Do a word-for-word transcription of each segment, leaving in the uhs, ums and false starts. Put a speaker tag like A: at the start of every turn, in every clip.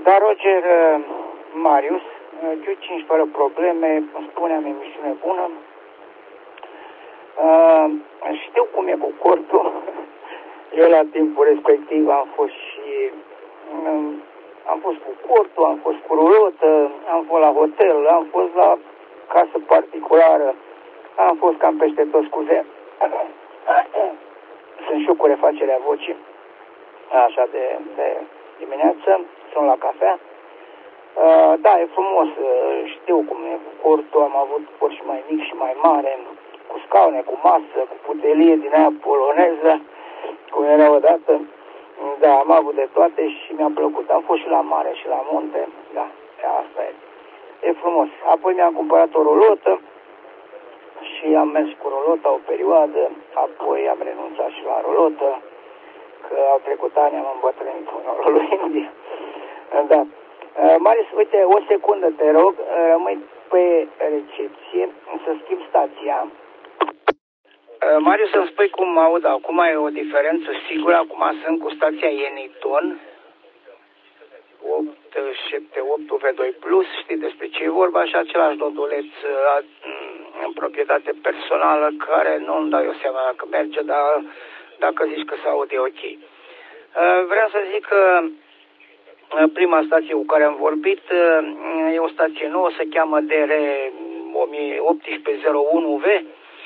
A: Da, Roger, Marius, Q cinci fără probleme, îmi spuneam, emisiune bună. Uh, știu cum e cu cortul. Eu la timpul respectiv am fost și um, am fost cu cortul, am fost cu rulotă, am fost la hotel, am fost la casă particulară, am fost cam peste tot, scuze. Sunt și eu cu refacerea vocii, așa de, de dimineață, sunt la cafea. Uh, da, e frumos, uh, știu cum e cu cortul, am avut cort și mai mic și mai mare, cu scaune, cu masă, cu putelie din aia poloneză, cum era odată. Da, am avut de toate și mi-a plăcut. Am fost și la mare și la munte, da, asta e. E frumos. Apoi mi-am cumpărat o rulotă și am mers cu rulota o perioadă, apoi am renunțat și la rulotă, că au trecut ani, am îmbătrânit cu norul lui. Da. Uh, Marius, uite, o secundă te rog, uh, rămâi pe recepție să schimb stația. Uh, Marius, să-mi spui cum aud acum, e o diferență sigură, acum sunt cu stația Eniton opt șapte opt U V doi plus, știi despre ce e vorba, și același noduleț uh, în proprietate personală, care nu-mi dau eu seama dacă merge, dar dacă zici că se aude ok. Uh, vreau să zic că prima stație cu care am vorbit e o stație nouă, se cheamă D R o mie opt sute unu V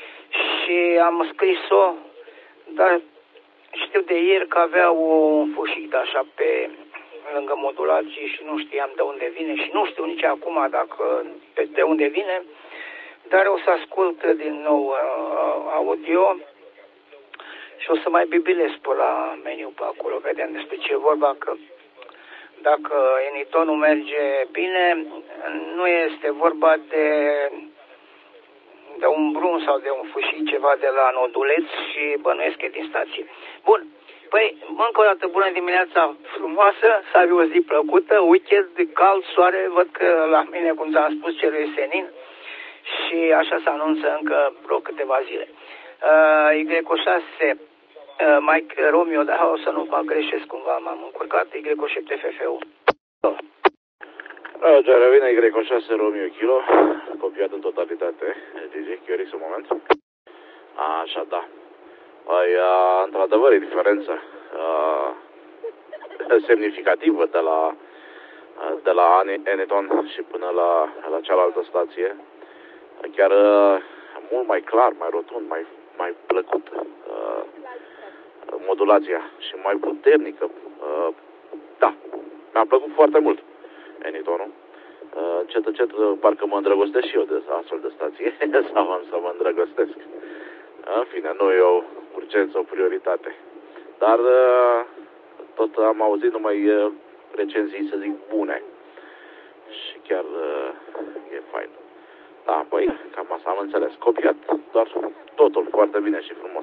A: și am scris-o, dar știu de ieri că avea un fușic de așa pe lângă modulații și nu știam de unde vine și nu știu nici acum dacă de unde vine, dar o să ascult din nou audio și o să mai bibilesc pe la meniu pe acolo, vedem despre ce e vorba, că dacă Enitonul merge bine, nu este vorba de, de un brun sau de un fâșic, ceva de la noduleț și bănuiesc că e din stație. Bun, păi încă o dată bună dimineața frumoasă, să ai o zi plăcută, weekend, cald, soare, văd că la mine, cum ți-am spus, cerul e senin și așa se anunță încă vreo câteva zile. Uh, Y șase Uh, Mike Romeo, dar o să nu mă greșesc cumva, m-am încurcat, Y șapte F F U.
B: Roger, revine Y șase Romeo Kilo, copiat în totalitate. Gigi, chiorix un moment. Așa, da. Păi, uh, într-adevăr, e diferență uh, semnificativă de la, uh, de la Eniton și până la, la cealaltă stație. Chiar uh, mult mai clar, mai rotund, mai, mai plăcut. Uh, modulația și mai puternică. Uh, da, mi-a plăcut foarte mult Enitonul. Uh, încet, încet, parcă mă îndrăgostesc și eu de astfel de stație sau am să mă îndrăgostesc. În fine, nu e o urgență, o prioritate. Dar uh, tot am auzit numai uh, recenzii, să zic, bune. Și chiar uh, e fain. Da, păi, cam asta am înțeles. Copiat, doar totul foarte bine și frumos.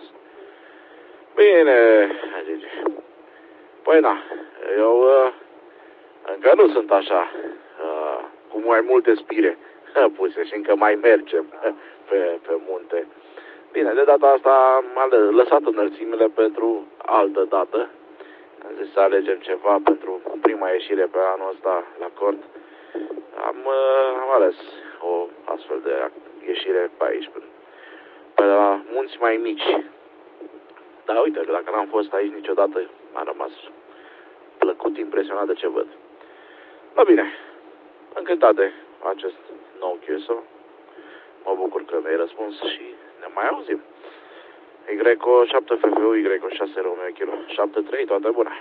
B: Bine, Gigi. Păi na, eu uh, încă nu sunt așa, uh, cu mai multe spire puse și încă mai mergem pe, pe munte. Bine, de data asta am lăsat înălțimile pentru altă dată. Am zis să alegem ceva pentru prima ieșire pe anul ăsta la cort. Am, uh, am ales o astfel de ieșire pe aici, pe, pe la munți mai mici. Dar uite, dacă n-am fost aici niciodată, m-a rămas plăcut, impresionat de ce văd. Da, bine, încântat de acest nou Q S O. Mă bucur că mi-ai răspuns și ne mai auzim. Y șapte F F U, Y șase Romeo Kilo, șapte trei, toate bune.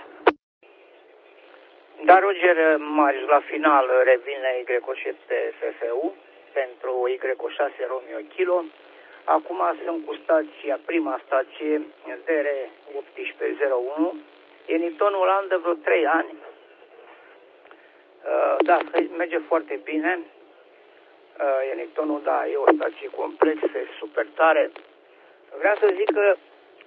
A: Da, Roger, Marius, la final revine Y șapte F F U pentru Y șase Romeo Kilo. Acum sunt cu stația, prima stație, D R o opt zero unu. Enitonul an de vreo trei ani. Uh, da, merge foarte bine. Uh, Enitonul, da, e o stație complexă, e super tare. Vreau să zic că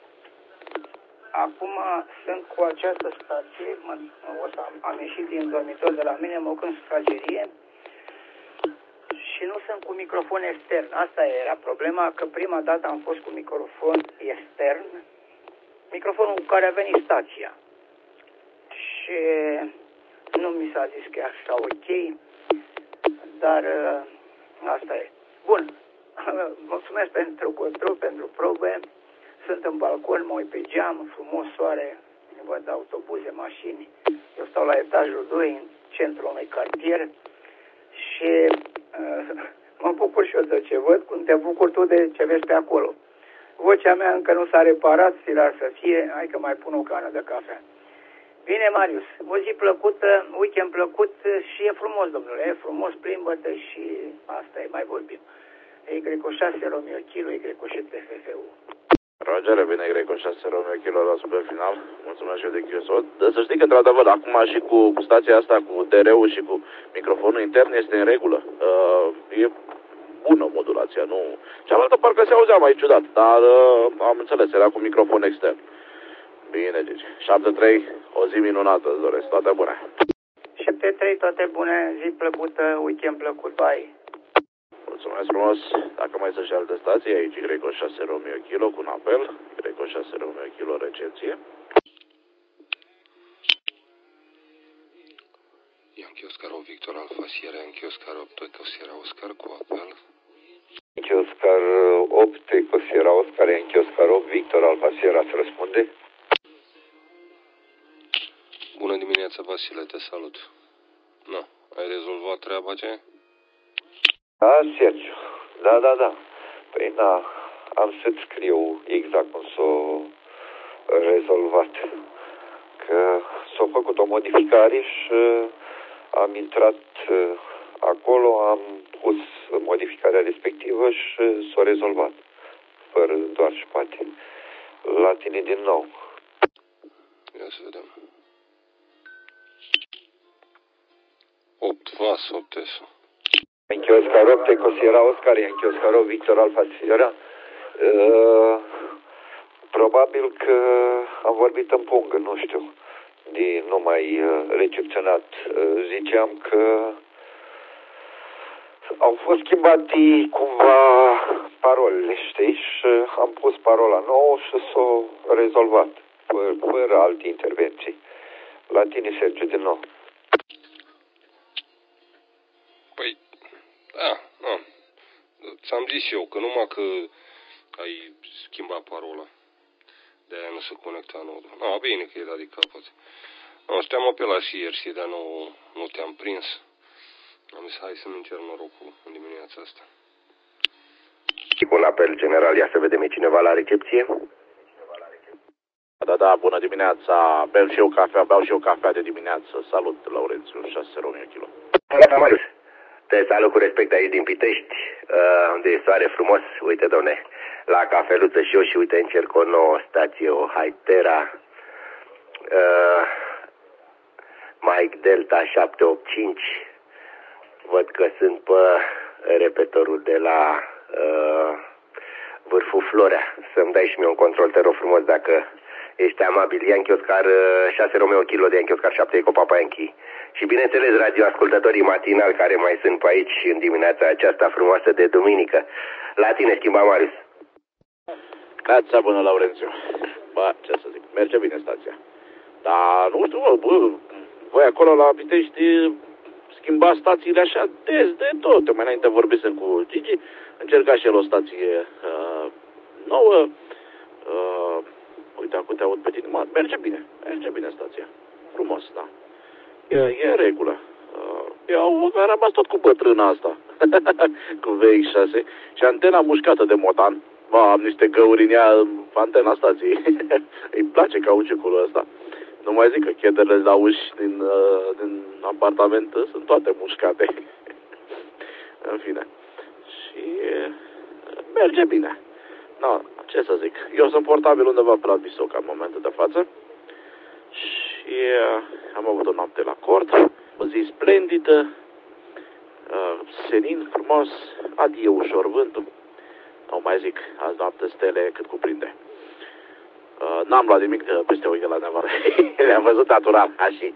A: acum sunt cu această stație, mă, o să am, am ieșit din dormitor de la mine, mă duc în sufragerie și nu sunt cu microfon extern. Asta era problema, că prima dată am fost cu microfon extern, microfonul cu care a venit stația. Și nu mi a zis că e așa ok, dar asta e. Bun, mulțumesc pentru control, pentru probe, sunt în balcon, mă uit pe geam, frumos soare, văd autobuze, mașini, eu stau la etajul doi, în centrul unui cartier și uh, mă bucur și eu de ce văd, cum te bucur tu de ce vezi pe acolo. Vocea mea încă nu s-a reparat, firar să fie, hai că mai pun o cană de cafea. Bine, Marius, o zi plăcută, weekend plăcut și e frumos, domnule, e frumos, plimbă-te și asta e, mai vorbim. Y șase Romeo Kilo, Y șapte F F U.
B: Roger, bine, Y șase Romeo Kilo la super final. Mulțumesc și eu de Q S O. Să știi că, într-adevăr, acum și cu, cu stația asta, cu D R-ul și cu microfonul intern este în regulă. Uh, e bună modulația, nu... Cealaltă parcă se auzea mai ciudat, dar uh, am înțeles, era cu microfon extern. Bine, Gigi. șapte trei, o zi minunată, îți doresc. Toate bune.
A: șapte trei, toate bune, zi plăcută, weekend plăcut, bye.
B: Mulțumesc frumos. Dacă mai sunt și alte stații, aici Y șase Romeo Kilo cu un apel. Y șase Romeo Kilo recepție.
C: Yankee Oscar opt Victor Alpha Sierra, Yankee Oscar opt Eco Sierra Oscar cu apel.
D: Yankee Oscar opt Eco Sierra Oscar, Yankee Oscar opt Victor Alpha Sierra, se răspunde.
C: Bună dimineața, Vasile, te salut. Nu, ai rezolvat treaba ce?
D: Da, Sergiu, da, da, da. Păi, da, am să-ți scriu exact cum s-o rezolvat. Că s-a făcut o modificare și am intrat acolo, am pus modificarea respectivă și s-a rezolvat. Fără doar și poate. La tine din nou.
C: Ia să vedem. opt Vas, opt S.
D: Yankee Oscar opt Eco Sierra Oscar, Yankee Oscar opt Victor Alpha Sierra. Uh, probabil că am vorbit în pungă, nu știu. De nu mai uh, recepționat. Uh, ziceam că au fost schimbate cumva parolele, știi? Și am pus parola nouă și s-a rezolvat. Fără, fără alte intervenții. La tine, Sergiu, din nou.
C: Păi, da, da. Ți-am zis eu că numai că ai schimbat parola. De-aia nu se conecta nodul. No, bine că e dat de capăt. No, te-am apelat și ieri, dar nu, nu te-am prins. Am zis, hai să-mi încerc norocul în dimineața asta.
E: Și cu un apel general, ia să vedem, e cineva la recepție?
B: Da, da, bună dimineața. Beau și eu cafea, beau și eu cafea de dimineață. Salut, Laurențiu, șase Romeo Kilo.
E: Da, Marius. Te salut cu respect aici din Pitești, uh, unde e soare frumos. Uite, domne, la cafeluță și eu și uite, încerc o nouă stație, o Hytera, uh, Mike Delta șapte opt cinci. Văd că sunt pe repetorul de la uh, Vârful Florea. Să-mi dai și mie un control, te rog frumos, dacă ești amabil. Yankee Oscar șase Romeo Kilo de Yankee Oscar șapte Eco Papa Yankee. Și bineînțeles radioascultătorii matinali care mai sunt pe aici în dimineața aceasta frumoasă de duminică. La tine, schimba, Marius.
B: Neața bună, Laurențiu. Bă, ce să zic, merge bine stația. Dar nu știu, bă, bă, voi acolo la Pitești schimba stațiile așa des de tot. Mai înainte vorbisem cu Gigi, încerca și el o stație uh, nouă. Uh, uite, acum te aud pe tine. Mă, merge bine, merge bine stația. Frumos, da. E, e în regulă. Uh, eu am rămas tot cu bătrâna asta. Cu V X șase. Și antena mușcată de motan. Bă, am niște găuri în ea, antena stației. Îi place cauciucul ăsta. Nu mai zic că chederele la uși din, uh, din apartament sunt toate mușcate. În fine. Și uh, merge bine. No, ce să zic. Eu sunt portabil undeva pe la Bisoca în momentul de față. Și uh, am avut o noapte la cort. O zi splendidă. Uh, senin, frumos. Adie ușor vântul. Nu mai zic. Azi noapte stele cât cuprinde. Uh, n-am luat nimic uh, peste ochi la nevară. Le-am văzut natural, așa.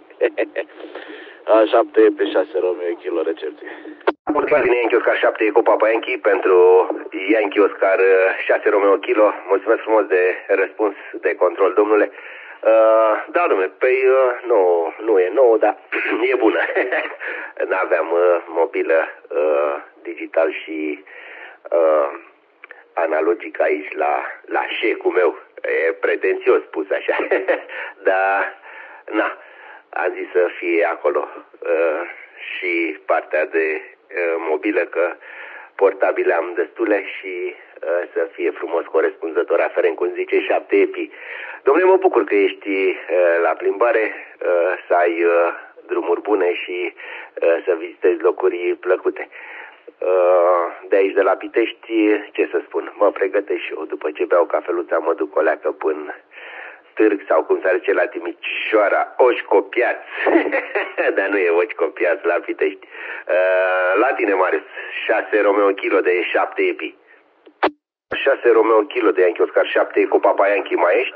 B: uh, șapte pe șase Romeo Kilo recepție.
E: Mulțumesc din Yankee Oscar șapte Eco Papa Yankee pentru Yankee Oscar șase Romeo Kilo. Mulțumesc frumos de răspuns de control, domnule. Uh, da, domnule, păi uh, nu, nu e nouă, dar e bună. N-aveam uh, mobilă uh, digital și uh, analogic aici la, la șecul meu. E pretențios spus așa. Dar, na, am zis să fie acolo uh, și partea de uh, mobilă, că portabile am destule și uh, să fie frumos corespunzător aferent, cum zice, șapte epi. Dom'le, mă bucur că ești uh, la plimbare, uh, să ai uh, drumuri bune și uh, să vizitezi locuri plăcute. Uh, de aici, de la Pitești, ce să spun, mă pregătesc și eu. După ce beau cafeluța, mă duc o leacă până Târg, sau cum s-ar zice la Timișoara, Oșcopiaț. Dar nu e Oșcopiaț la Pitești. Uh, la tine, Marius, șase Romeo kilo de șapte epi. șase Romeo kilo de Yankee Oscar șapte cu Papa Yankee, mai ești?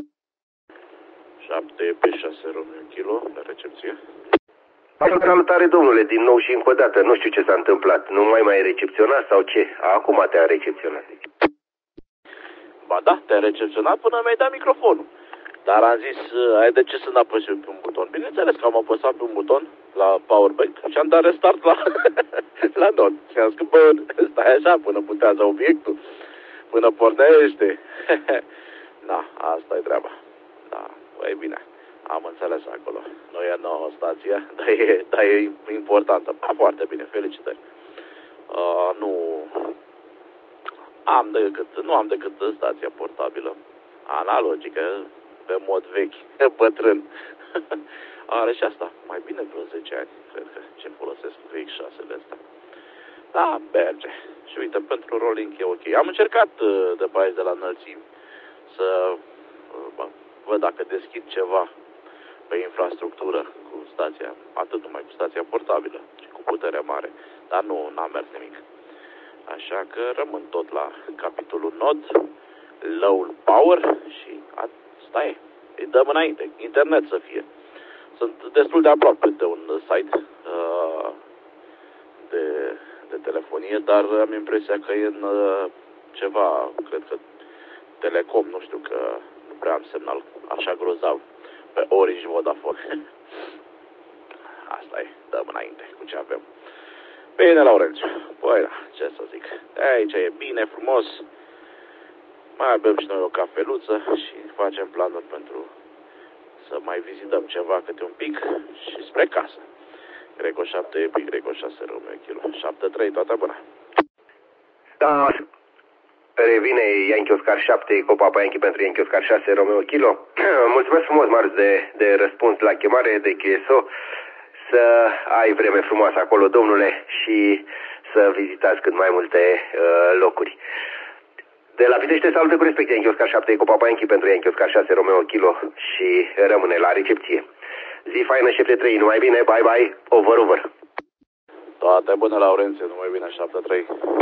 B: șapte epi, șase Romeo kilo, la recepție.
E: Salutare, domnule, din nou și încă o dată. Nu știu ce s-a întâmplat. Nu mai mai recepționat sau ce? Acum te-a recepționat.
B: Ba da, te-a recepționat până mi-ai dat microfonul. Dar am zis, ai de ce să n-apăsi pe un buton? Bineînțeles că am apăsat pe un buton la powerbank și am dat restart la, la not. Și am zis că, bă, stai așa până putează obiectul, până pornește. Da, asta e treaba. Da, e bine. Am înțeles acolo. Nu e nouă stația, dar e, dar e importantă. A, foarte bine, felicitări. Uh, nu am decât, nu am decât stația portabilă, analogică, pe mod vechi, bătrân. Are și asta, mai bine vreo zece ani, cred că, ce folosesc V X șase-le astea. Da, merge. Și uite, pentru rolling e ok. Am încercat de pe aici, de la înălțimi, să bă, văd dacă deschid ceva pe infrastructură cu stația, atât numai cu stația portabilă și cu putere mare, dar nu, n-a mers nimic. Așa că rămân tot la capitolul nod, low power și asta e. Îi dăm înainte, internet să fie. Sunt destul de aproape de un site uh, de, de telefonie, dar am impresia că e în uh, ceva, cred că Telecom, nu știu, că nu prea am semnal așa grozav pe Orange Vodafone. Asta e, dăm înainte cu ce avem. Bine, Laurențiu, păi da, ce să zic, de aici e bine, frumos, mai avem și noi o cafeluță și facem planuri pentru să mai vizităm ceva câte un pic și spre casă. Greco șapte epi, Greco șase Romeo kilo, șapte trei, toată bună.
E: Da, revine Yankee Oscar șapte cu Papa Yankee pentru Yankee Oscar șase Romeo kilo. Mulțumesc frumos, Marius, de, de răspuns la chemare de Q S O. Să ai vreme frumoasă acolo, domnule, și să vizitați cât mai multe uh, locuri. De la Pitești te salută cu respect Yankee Oscar șapte cu Papa Yankee pentru Yankee Oscar șase Romeo kilo și rămâne la recepție. Zi faină, șapte trei, numai bine, bye bye, over over.
B: Toate bune, Laurențiu, numai bine, șapte trei.